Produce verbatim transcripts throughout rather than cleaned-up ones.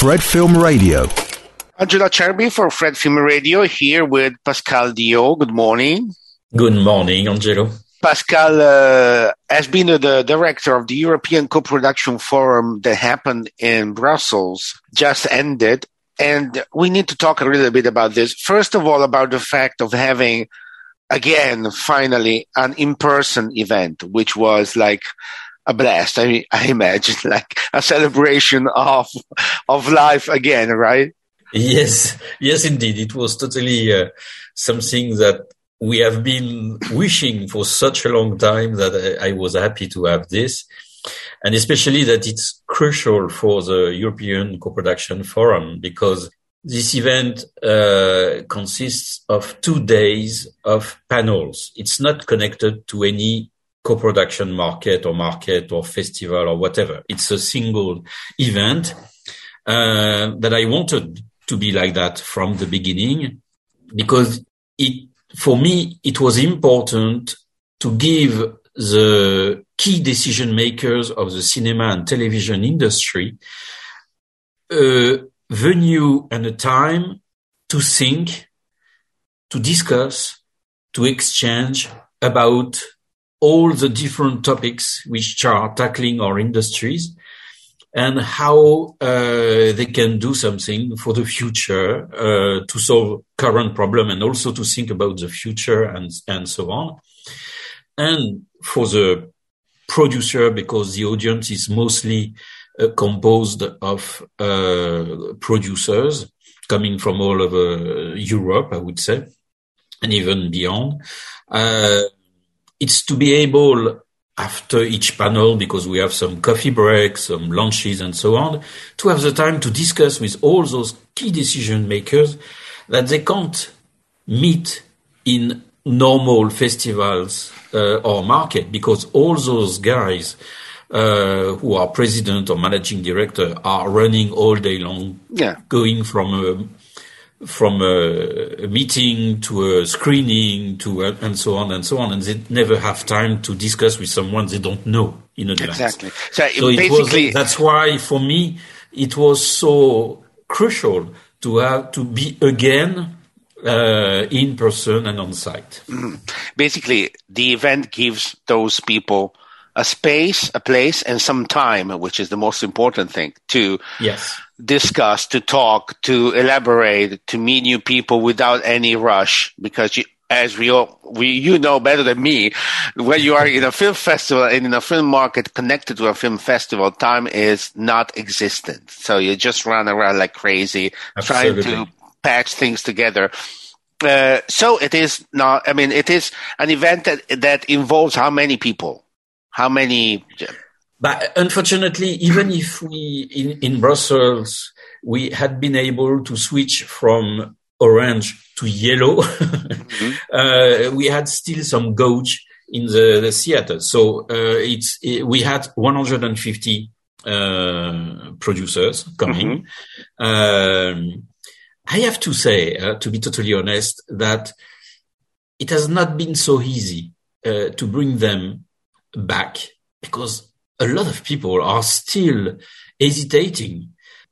Fred Film Radio. Angelo Cherby for Fred Film Radio here with Pascal Dio. Good morning. Good morning, Angelo. Pascal uh, has been uh, the director of the European Co-Production Forum that happened in Brussels, just ended. And we need to talk a little bit about this. First of all, about the fact of having, again, finally, an in-person event, which was like a blast. I mean, I imagine like a celebration of of life again, right? Yes, yes, indeed. It was totally uh, something that we have been wishing for such a long time that I, I was happy to have this. And especially that it's crucial for the European Co-Production Forum because this event uh, consists of two days of panels. It's not connected to any co-production market or market or festival or whatever. It's a single event uh, that I wanted to be like that from the beginning because it, for me, it was important to give the key decision makers of the cinema and television industry a venue and a time to think, to discuss, to exchange about all the different topics which are tackling our industries and how uh, they can do something for the future uh, to solve current problem and also to think about the future and, and so on. And for the producer, because the audience is mostly uh, composed of uh, producers coming from all over Europe, I would say, and even beyond. Uh, it's to be able, after each panel, because we have some coffee breaks, some lunches and so on, to have the time to discuss with all those key decision makers that they can't meet in normal festivals uh, or market, because all those guys uh, who are president or managing director are running all day long, yeah. going from a, from a, a meeting to a screening to a, and so on and so on, and they never have time to discuss with someone they don't know in advance. Exactly. So, so it basically, was, that's why for me it was so crucial to have to be again Uh, in person and on site. Mm-hmm. Basically, the event gives those people a space, a place, and some time, which is the most important thing, to yes. discuss, to talk, to elaborate, to meet new people without any rush. Because you, as we all, we, you know better than me, when you are in a film festival and in a film market connected to a film festival, time is not existent. So you just run around like crazy, Absolutely. trying to patch things together. Uh, so it is not, I mean, it is an event that, that involves how many people? How many? But unfortunately, even if we, in, in Brussels, we had been able to switch from orange to yellow, mm-hmm. uh, we had still some gauge in the, the theater. So, uh, it's, it, we had one hundred fifty, uh, producers coming. Mm-hmm. Um, I have to say, uh, to be totally honest, that it has not been so easy uh, to bring them back because a lot of people are still hesitating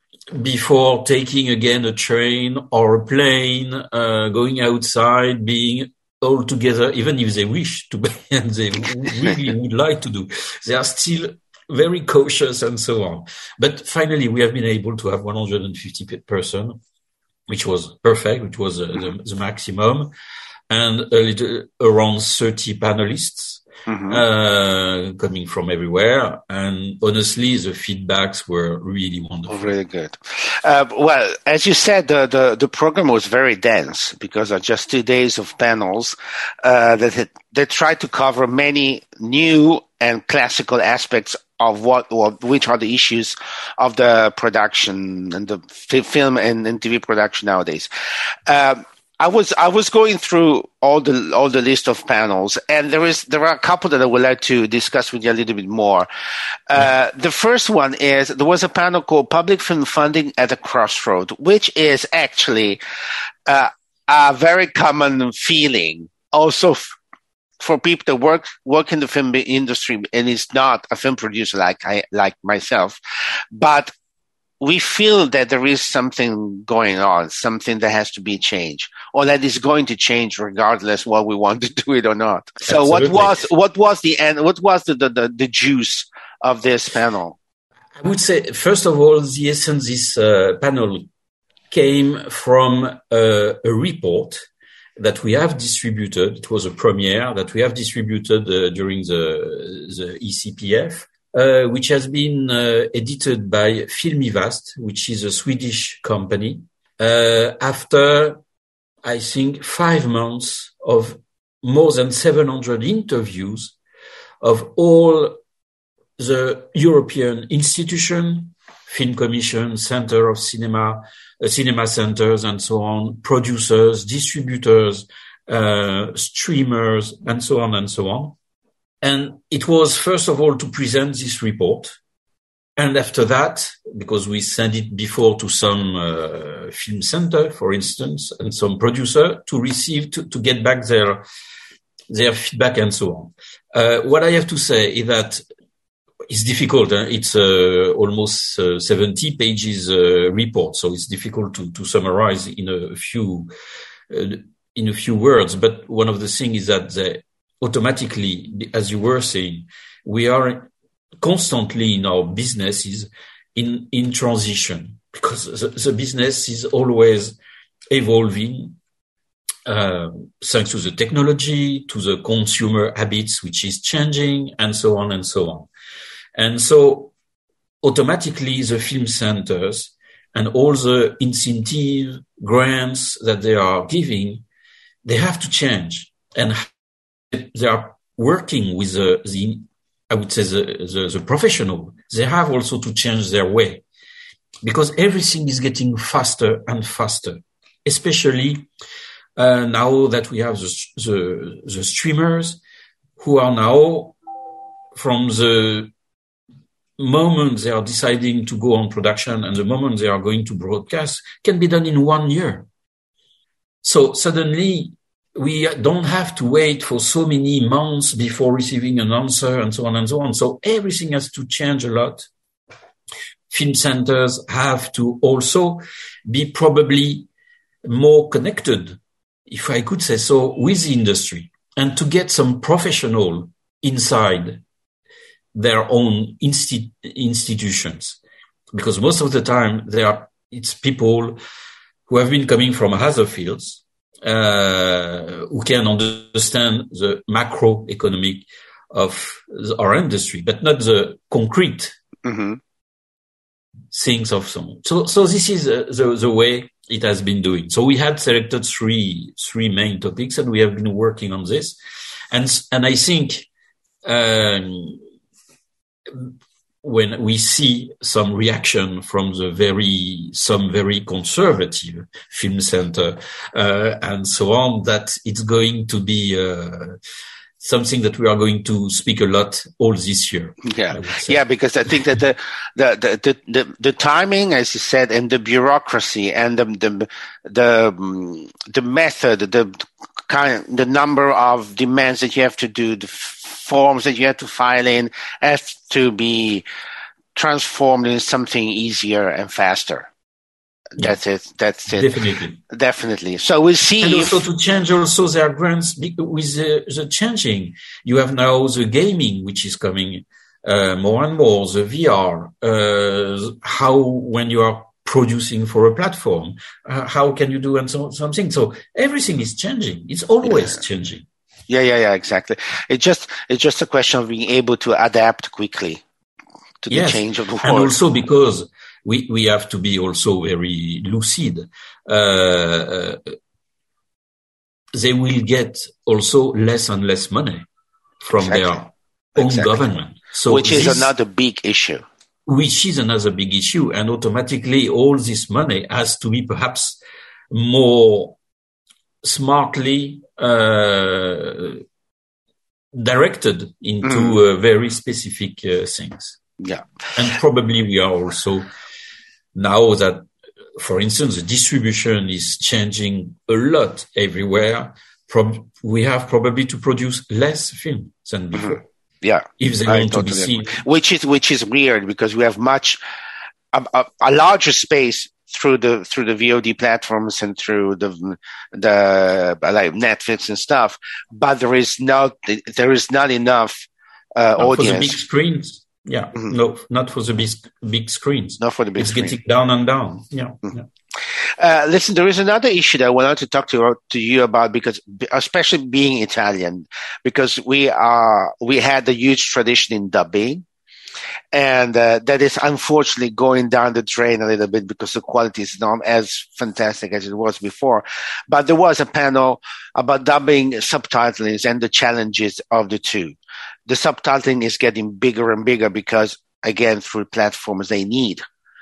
before taking again a train or a plane, uh, going outside, being all together, even if they wish to be and they really would like to do. They are still very cautious and so on. But finally, we have been able to have one hundred fifty persons. Which was perfect, which was uh, the, the maximum, and a little around thirty panelists mm-hmm. uh, coming from everywhere. And honestly, the feedbacks were really wonderful. Oh, really good. Uh, well, as you said, the, the, the program was very dense because of just two days of panels uh, that had, that tried to cover many new and classical aspects of what, or which are the issues of the production and the f- film and, and T V production nowadays. Um, I was I was going through all the all the list of panels, and there is there are a couple that I would like to discuss with you a little bit more. Uh, the first one is there was a panel called "Public Film Funding at a Crossroad," which is actually uh, a very common feeling, also f- for people that work work in the film industry and is not a film producer like I like myself, but we feel that there is something going on, something that has to be changed, or that is going to change regardless whether we want to do it or not. So Absolutely. what was what was the end? What was the, the, the, the juice of this panel? I would say, first of all, the essence of this uh, panel came from uh, a report that we have distributed. It was a premiere that we have distributed uh, during the, the E C P F, uh, which has been uh, edited by Filmivast, which is a Swedish company, uh, after, I think, five months of more than seven hundred interviews of all the European institution, Film Commission, Center of Cinema, uh, cinema centers, and so on, producers, distributors, uh, streamers, and so on and so on. And it was, first of all, to present this report. And after that, because we sent it before to some uh, film center, for instance, and some producer to receive, to, to get back their, their feedback and so on. Uh, what I have to say is that it's difficult. Huh? It's uh, almost uh, seventy pages uh, report, so it's difficult to, to summarize in a few uh, in a few words. But one of the things is that they automatically, as you were saying, we are constantly in our businesses in in transition, because the, the business is always evolving. Uh, thanks to the technology, to the consumer habits, which is changing, and so on and so on. And so automatically the film centers and all the incentive grants that they are giving, they have to change. And they are working with the, the I would say, the, the, the professional. They have also to change their way, because everything is getting faster and faster, especially uh, now that we have the, the, the streamers who are now, from the moment they are deciding to go on production and the moment they are going to broadcast, can be done in one year. So suddenly we don't have to wait for so many months before receiving an answer, and so on and so on. So everything has to change a lot. Film centers have to also be probably more connected, if I could say so, with the industry, and to get some professional inside their own insti- institutions, because most of the time they are, it's people who have been coming from other fields, uh, who can understand the macroeconomic of our industry, but not the concrete mm-hmm. things of some. So, so this is uh, the, the way it has been doing. So we had selected three, three main topics, and we have been working on this. And, and I think, um, when we see some reaction from the very, some very conservative film center, uh, and so on, that it's going to be, uh, something that we are going to speak a lot all this year. Yeah. Yeah. Because I think that the, the, the, the, the timing, as you said, and the bureaucracy and the, the, the, the method, the kind, the number of demands that you have to do, the forms that you have to file in, have to be transformed in something easier and faster. Yeah. That's it. That's it. Definitely. Definitely. So we'll see. And if, also to change also their grants with the, the changing. You have now the gaming, which is coming uh, more and more, the V R, uh, how when you are producing for a platform, uh, how can you do and so, something. So everything is changing. It's always yeah. changing. Yeah, yeah, yeah, exactly. It's just, it's just a question of being able to adapt quickly to yes. the change of the world. And also because we, we have to be also very lucid. Uh, they will get also less and less money from exactly. their own exactly. government. So which is this, another big issue. Which is another big issue. And automatically all this money has to be perhaps more smartly uh, directed into mm. uh, very specific uh, things. Yeah. And probably we are also, now that, for instance, the distribution is changing a lot everywhere, prob- we have probably to produce less film than before. Mm-hmm. Yeah. If they want to be seen. Which is, which is weird because we have much, a, a, a larger space through the through the V O D platforms and through the the like Netflix and stuff, but there is not there is not enough uh, not audience for the big screens. Yeah, mm-hmm. no, not for the big big screens. Not for the big. It's screen. getting down and down. Yeah. Mm-hmm. yeah. Uh, listen, there is another issue that I wanted to talk to to you about, because especially being Italian, because we are we had a huge tradition in dubbing. And uh, that is unfortunately going down the drain a little bit because the quality is not as fantastic as it was before. But there was a panel about dubbing subtitling and the challenges of the two. The subtitling is getting bigger and bigger because, again, through platforms, they need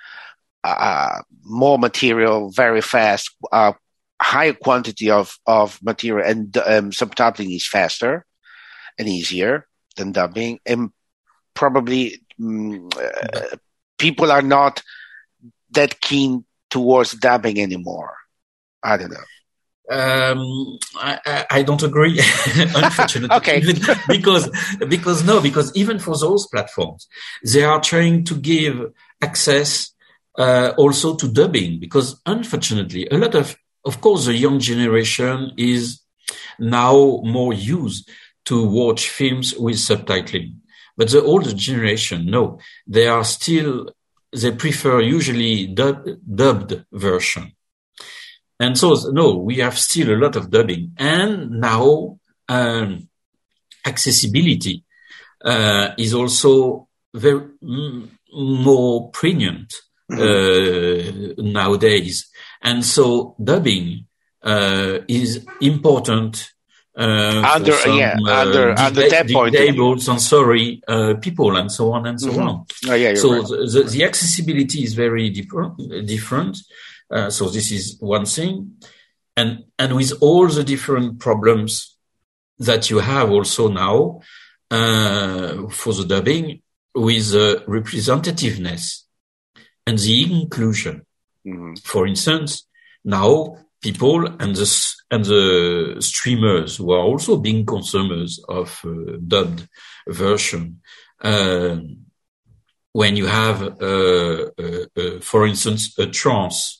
uh, more material very fast, uh, higher quantity of, of material, and um, subtitling is faster and easier than dubbing. And probably um, uh, people are not that keen towards dubbing anymore. I don't know. Um, I, I don't agree, unfortunately. Okay. because, because no, because even for those platforms, they are trying to give access, uh, also to dubbing, because unfortunately, a lot of, of course, the young generation is now more used to watch films with subtitling. But the older generation, no, they are still, they prefer usually dub, dubbed version. And so, no, we have still a lot of dubbing. And now, um, accessibility, uh, is also very, mm, more pregnant, mm-hmm. uh, nowadays. And so dubbing, uh, is important. Uh, under, some, yeah, uh, under, disa- under that point. Disabled, sorry, uh, people and so on and so mm-hmm. on. Oh, yeah, you're so right. the, the, the accessibility is very different, different. Uh, so this is one thing. And, and with all the different problems that you have also now, uh, for the dubbing, with the representativeness and the inclusion. Mm-hmm. For instance, now people and the, and the streamers who are also being consumers of uh, dubbed version, uh, when you have, uh, uh, uh, for instance, a trans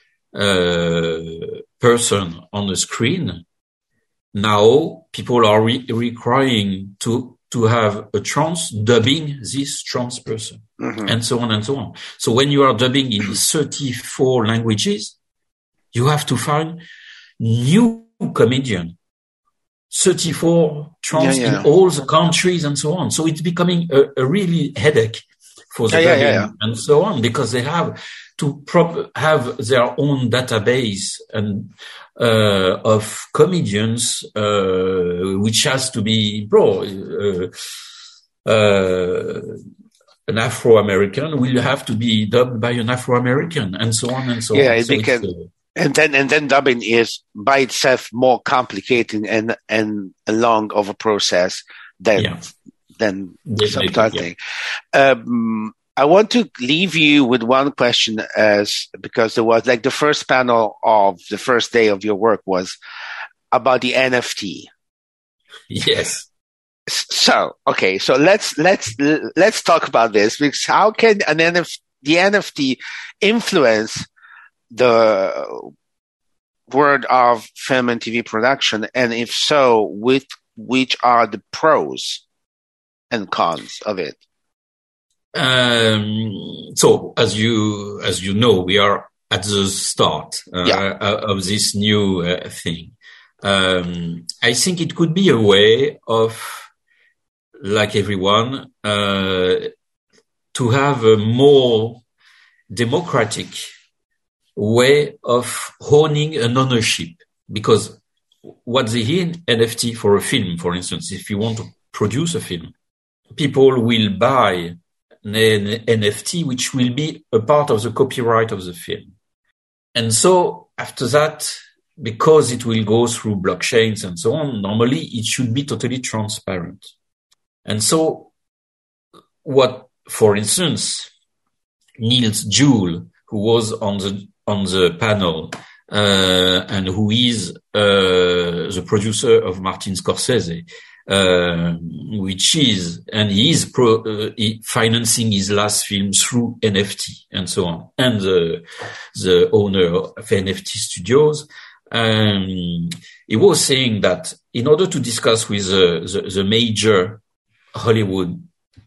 uh, person on the screen, now people are re- requiring to to have a trans dubbing this trans person, mm-hmm. and so on and so on. So when you are dubbing in thirty-four languages, you have to find new comedian, thirty-four trans yeah, yeah. in all the countries and so on. So it's becoming a, a really headache for the yeah, dubbing yeah, yeah. and so on, because they have to prop- have their own database and uh, of comedians, uh, which has to be, bro, uh, uh, an Afro-American will have to be dubbed by an Afro-American, and so on and so yeah, on. So it uh, and then and then dubbing is by itself more complicated and and a long of a process than yeah. than Definitely, subtitling. Yeah. Um, I want to leave you with one question, as because there was like the first panel of the first day of your work was about the N F T. Yes. So okay, so let's let's let's talk about this, because how can an N F T, the N F T influence the world of film and T V production, and if so, with which are the pros and cons of it? Um, so as you, as you know, we are at the start uh, yeah. of this new uh, thing. Um, I think it could be a way of, like everyone, uh, to have a more democratic way of owning an ownership. Because what's the N F T for a film, for instance, if you want to produce a film, people will buy an N F T, which will be a part of the copyright of the film. And so after that, because it will go through blockchains and so on, normally it should be totally transparent. And so what, for instance, Niels Juel, who was on the, on the panel, uh, and who is, uh, the producer of Martin Scorsese, uh, which is, and he is pro, uh, he financing his last film through N F T and so on. And the, the owner of N F T Studios, um, he was saying that in order to discuss with uh, the, the major Hollywood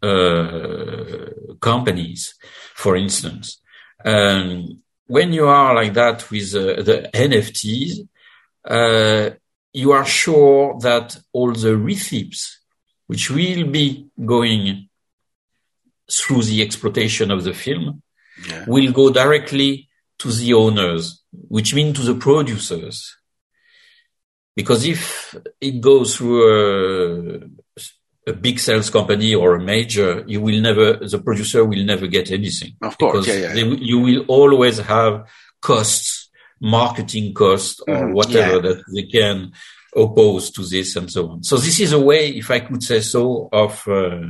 uh, companies, for instance, um, when you are like that with uh, the N F Ts, uh, you are sure that all the receipts, which will be going through the exploitation of the film, yeah. will go directly to the owners, which means to the producers. Because if it goes through a, a big sales company or a major, you will never, the producer will never get anything. Of course, because yeah, yeah. They, you will always have costs, marketing costs or mm-hmm. whatever yeah. that they can oppose to this and so on. So this is a way, if I could say so, of uh,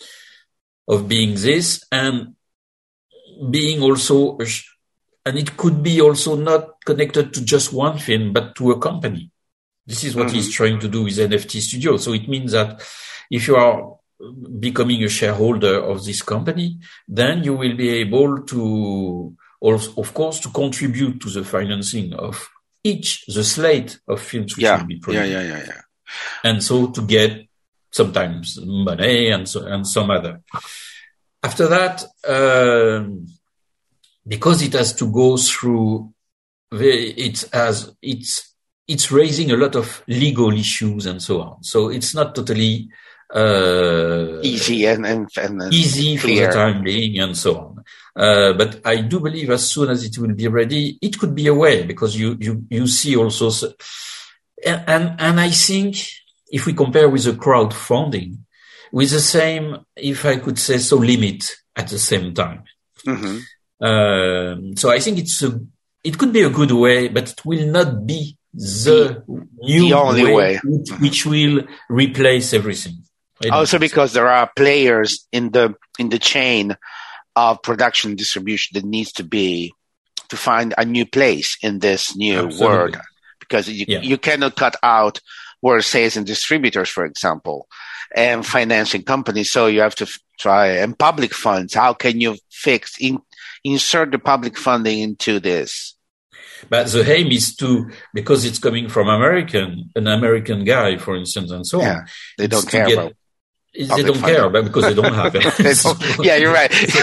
of being this and being also, and it could be also not connected to just one film, but to a company. This is what mm-hmm. he's trying to do with N F T Studio. So it means that if you are becoming a shareholder of this company, then you will be able to also, of course, to contribute to the financing of each, the slate of films which yeah. will be produced. Yeah, yeah, yeah, yeah. And so to get sometimes money and so, and some other. After that, um, because it has to go through, it has, it's, it's raising a lot of legal issues and so on. So it's not totally, uh, easy and, and, and easy clear. For the time being and so on. Uh, but I do believe as soon as it will be ready, it could be a way because you, you, you see also, so, and, and, and I think if we compare with the crowdfunding, with the same, if I could say so, limit at the same time. Mm-hmm. Um, so I think it's a, it could be a good way, but it will not be the, the new the only way, way. Which, mm-hmm. which will replace everything. Also because there are players in the, in the chain of production and distribution that needs to be to find a new place in this new Absolutely. World, because you, yeah. you cannot cut out world sales and distributors, for example, and financing companies. So you have to f- try and public funds. How can you fix in, insert the public funding into this? But the aim is to, because it's coming from American, an American guy, for instance, and so yeah, on. They don't care get, about. They don't funding. Care, but because they don't have it. don't, so, yeah, you're right. So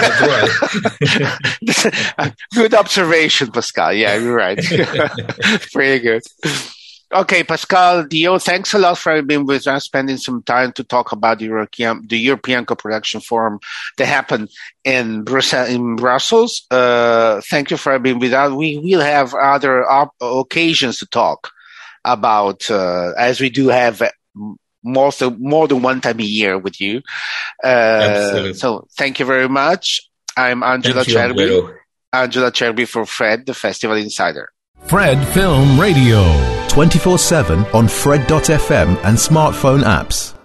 that's why. Good observation, Pascal. Yeah, you're right. Pretty good. Okay, Pascal Dio, thanks a lot for being with us, spending some time to talk about the European, the European Co-Production Forum that happened in Brussels. In Brussels. Uh, thank you for being with us. We will have other op- occasions to talk about, uh, as we do have more, so, more than one time a year with you. Uh, so thank you very much. I'm Angela Cherby. Angela Cherby for Fred, the Festival Insider. Fred Film Radio. twenty-four seven on Fred dot f m and smartphone apps.